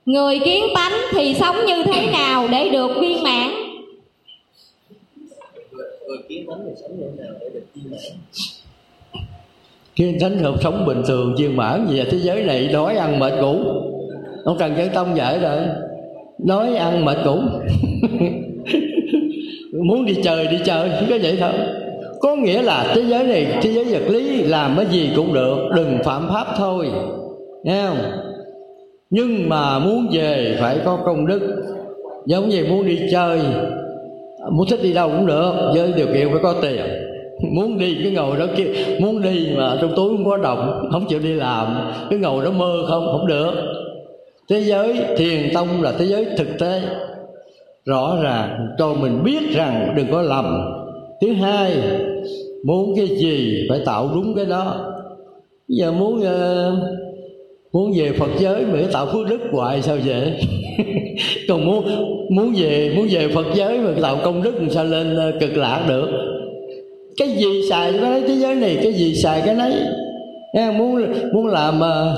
Người kiến tánh thì sống như thế nào để được viên mãn? Người kiến tánh thì sống như thế nào để được viên mãn? Kiến tánh hợp sống bình thường viên mãn gì? Thế giới này đói ăn mệt ngủ, ông Trần Chân Tông dạy rồi, đói ăn mệt ngủ. Muốn đi chơi chỉ có vậy thôi. Có nghĩa là thế giới này, thế giới vật lý, làm cái gì cũng được, đừng phạm pháp thôi, nghe không? Nhưng mà muốn về phải có công đức. Giống như muốn đi chơi, muốn thích đi đâu cũng được, với điều kiện phải có tiền. Muốn đi cứ ngồi đó kia, muốn đi mà trong túi không có đồng, không chịu đi làm, cứ ngồi đó mơ không được. Thế giới thiền tông là thế giới thực tế, rõ ràng cho mình biết rằng đừng có lầm. Thứ hai, muốn cái gì phải tạo đúng cái đó. Bây giờ muốn về Phật giới mà tạo phước đức hoài sao vậy? Còn muốn về Phật giới mà tạo công đức làm sao lên cực lạc được? Cái gì xài cái đấy, thế giới này cái gì xài cái đấy. Muốn làm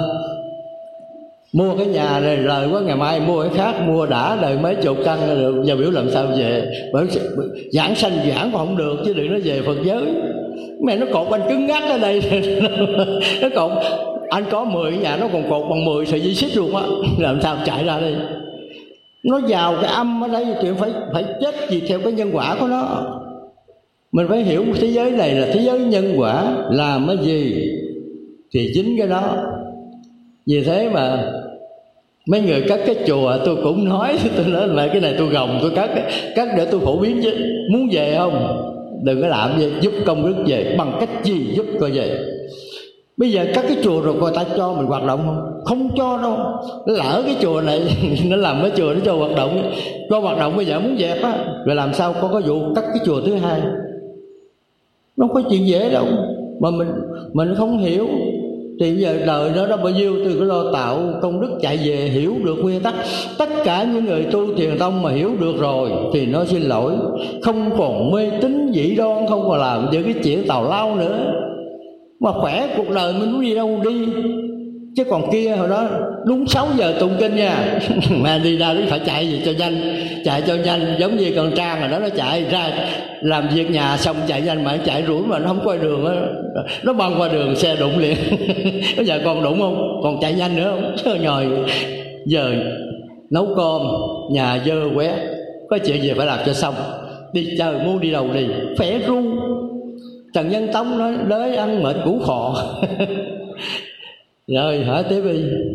mua cái nhà này lời quá, ngày mai mua cái khác, mua đã đời mấy chục căn được, giờ biểu làm sao về? Bởi giảng sanh giảng còn không được, chứ đừng nói về Phật giới. Mẹ nó cột anh cứng ngắc ở đây. Nó cột anh có 10 nhà, nó còn cột bằng 10 sợi dây xích luôn á, làm sao chạy ra đây? Nó vào cái âm ở đây, chuyện phải chết gì theo cái nhân quả của nó. Mình phải hiểu thế giới này là thế giới nhân quả, làm cái gì thì dính cái đó. Vì thế mà mấy người cất cái chùa tôi cũng nói, tôi nói là cái này tôi gồng tôi cất để tôi phổ biến chứ. Muốn về không? Đừng có làm gì, giúp công đức về, bằng cách gì giúp coi về. Bây giờ các cái chùa rồi người ta cho mình hoạt động không? Không cho đâu. Lỡ cái chùa này nó làm cái chùa nó cho hoạt động, bây giờ muốn dẹp á, rồi làm sao có vụ cắt cái chùa thứ hai? Nó không có chuyện dễ đâu. Mà mình không hiểu thì bây giờ đời đó bao nhiêu tôi cứ lo tạo công đức chạy về, hiểu được nguyên tắc. Tất cả những người tu thiền tông mà hiểu được rồi thì nó xin lỗi, không còn mê tín dị đoan, không còn làm những cái chuyện tào lao nữa, mà khỏe cuộc đời mình muốn đi đâu đi. Chứ còn kia hồi đó đúng 6 giờ tụng kinh nha mà đi ra phải chạy gì cho nhanh, giống như con Trang rồi đó, nó chạy ra làm việc nhà xong chạy nhanh, mà chạy rủi mà nó không qua đường đó. Nó băng qua đường xe đụng liền. Bây giờ còn đụng không? Còn chạy nhanh nữa không? Trời nhời, giờ nấu cơm nhà dơ quét, có chuyện gì phải làm cho xong. Đi chơi muốn đi đâu đi, phẻ ru. Trần Nhân Tông nói đới ăn mệt ngủ khò. Rồi hỏi tiếp đi.